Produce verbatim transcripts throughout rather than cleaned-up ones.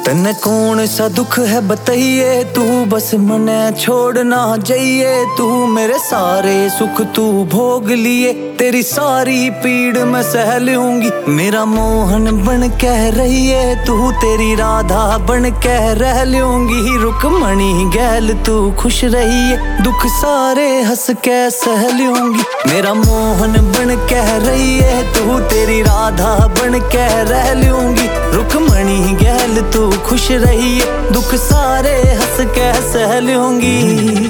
तन्ने कौन सा दुख है बताइए, तू बस मने छोड़ ना जाइए। तू मेरे सारे सुख तू भोग लिए, तेरी सारी पीड़ मैं सह लूंगी। मेरा मोहन बन कह रही है तू, तेरी राधा बन कह रह लूंगी। रुकमणी गैल तू खुश रहिए, दुख सारे हंस के सह लूंगी। मेरा मोहन बन कह रही है तू, तेरी राधा बन कह रह लूंगी। रुकमणी गैल तू खुश रहिए, दुख सारे हंस के सह लूंगी।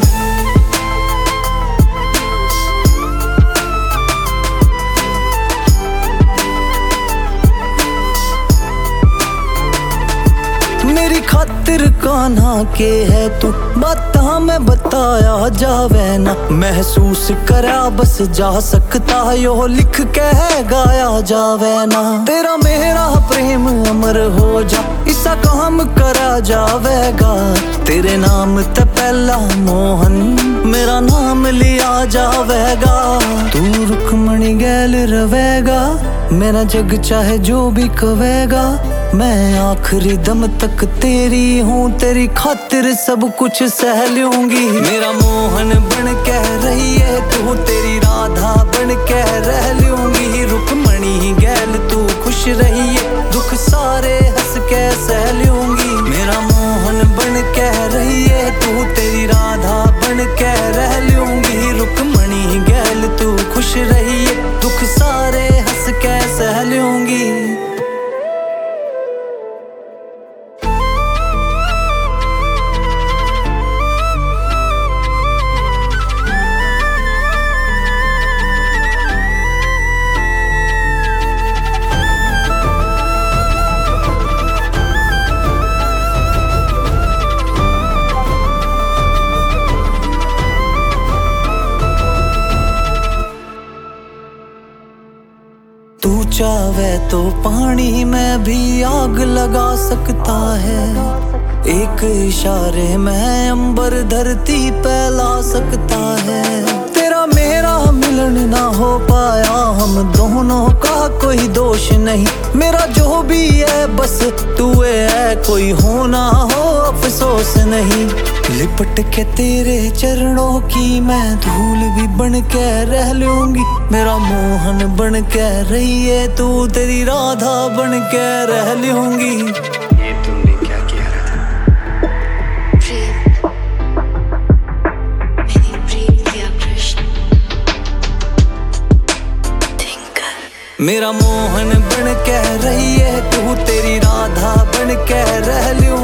मेरी खातिर कान्हा के है तू, बाता मैं बताया जावे ना। महसूस करा बस जा सकता यो, लिख के गाया जावे ना। तेरा मेरा प्रेम अमर हो जा, इसा काम करा जावेगा। तेरे नाम ते पहला मोहन मेरा नाम लिया जावेगा। तू रुकमणी गैल रवेगा, मेरा जग चाहे जो भी कवेगा। मैं आखिरी दम तक तेरी हूँ, तेरी खातिर सब कुछ सह लूंगी। मेरा मोहन बन कह रही है तू, तेरी राधा बन कह रह लूंगी। रुकमणी गैल तू खुश रहिए, दुख सारे हंस के सह लूंगी। मेरा मोहन बन कह रही है तू, तेरी राधा बन कह रह लूंगी। रुकमणी गैल तू खुश रहिए, दुख सारे हंस के सह लूंगी। तू चाहे तो पानी में भी आग लगा सकता है, एक इशारे में अंबर धरती पे ला सकता है। तेरा मेरा मिलन ना हो पाया, हम दोनों का कोई दोष नहीं। मेरा जो भी है बस तू है, कोई हो ना हो अफसोस नहीं। लिपट के तेरे चरणों की मैं धूल भी बन के रह लूंगी। मेरा मोहन बन के रही है तू, तेरी राधा बन के रह लूंगी। ये तुमने क्या किया राधा? प्रेम, मैंने प्रेम किया कृष्ण। मेरा मोहन बन के रही है तू, तेरी राधा बन के रह लूंगी।